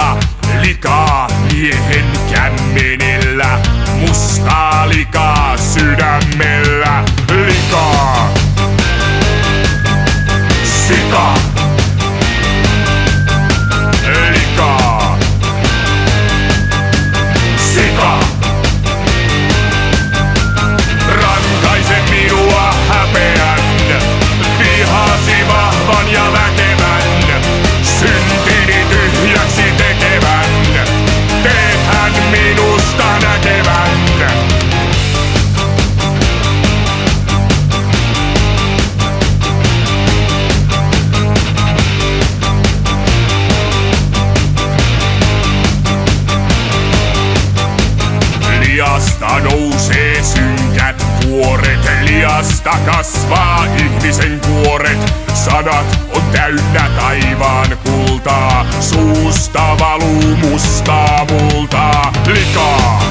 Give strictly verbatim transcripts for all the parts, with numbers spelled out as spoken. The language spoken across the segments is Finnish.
alla likaa miehen kämmenellä, mustaa likaa sydämellä. Likaa, sika, likaa, sika. Rankaise minua häpeän, vihasi vahvan ja väkevän, syntini tyhjäksi tekevän, teethän minusta näkevän. Liasta nousee synkät vuoret, liasta kasvaa ihmisen kuoret. Sanat on täynnä taivaan kultaa, suusta valuu mustaa multaa. Likaa,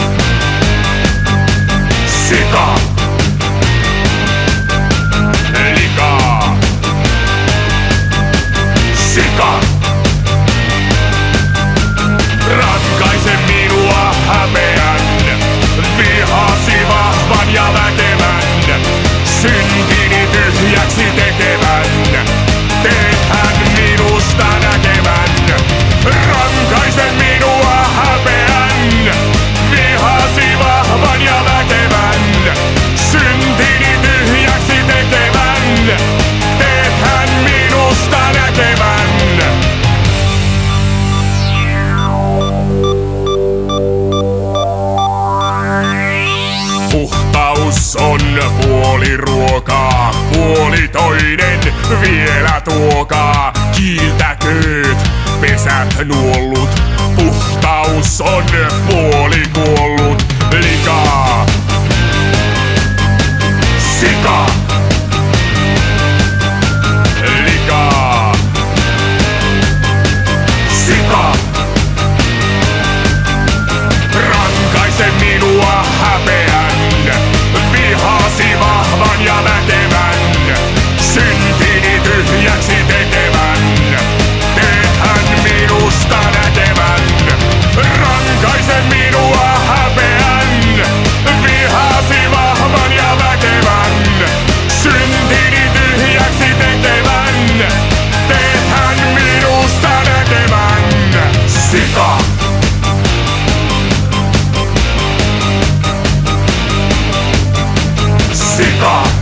sika, likaa, sika. Rankaise minua häpeän, vihasi vahvan ja väkevän, syntini tyhjäksi tekevän, teethän minusta näkevän. Rankaise minua häpeän, vihasi vahvan ja väkevän, syntini tyhjäksi tekevän, teethän minusta näkevän. Puhtaus on puoli ruokaa, puoli toinen vielä tuokaa. Kiiltäkööt pesät nuollut, puhtaus on puoli kuollut. Likaa, sika, likaa, sika. Rankaise minua häpeän, vihasi vahvan ja väkevän, syntini tyhjäksi tekevän, teethän minusta näkevän. Rankaise minua häpeän, vihasi vahvan ja väkevän, syntini tyhjäksi tekevän, teethän minusta näkevän. Sika, sika.